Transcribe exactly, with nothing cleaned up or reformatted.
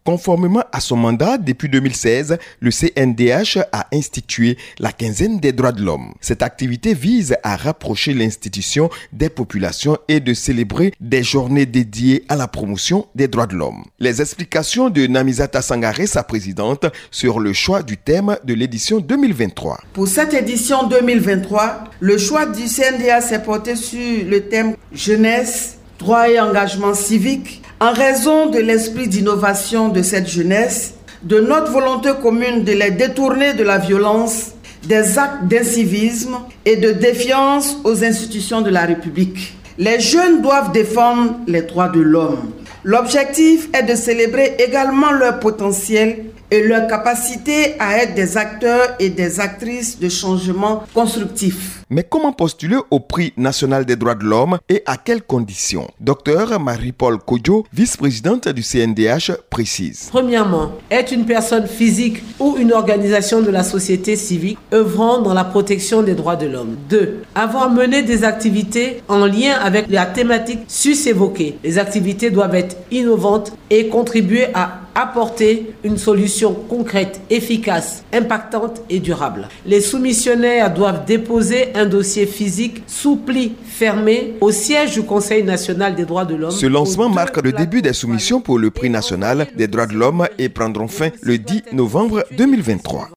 Conformément à son mandat, depuis deux mille seize, le C N D H a institué la quinzaine des droits de l'homme. Cette activité vise à rapprocher l'institution des populations et de célébrer des journées dédiées à la promotion des droits de l'homme. Les explications de Namizata Sangaré, sa présidente, sur le choix du thème de l'édition deux mille vingt-trois. Pour cette édition deux mille vingt-trois, le choix du C N D H s'est porté sur le thème jeunesse, droit et engagement civique, en raison de l'esprit d'innovation de cette jeunesse, de notre volonté commune de les détourner de la violence, des actes d'incivisme et de défiance aux institutions de la République. Les jeunes doivent défendre les droits de l'homme. L'objectif est de célébrer également leur potentiel et leur capacité à être des acteurs et des actrices de changement constructif. Mais comment postuler au prix national des droits de l'homme et à quelles conditions? Docteur Marie-Paul Kodjo, vice-présidente du C N D H, précise. Premièrement, être une personne physique ou une organisation de la société civile œuvrant dans la protection des droits de l'homme. Deux, avoir mené des activités en lien avec la thématique sus-évoquée. Les activités doivent être innovantes et contribuer à apporter une solution concrète, efficace, impactante et durable. Les soumissionnaires doivent déposer un dossier physique sous pli fermé au siège du Conseil national des droits de l'homme. Ce lancement marque le début des soumissions pour le prix national des droits de l'homme et prendront fin le dix novembre deux mille vingt-trois.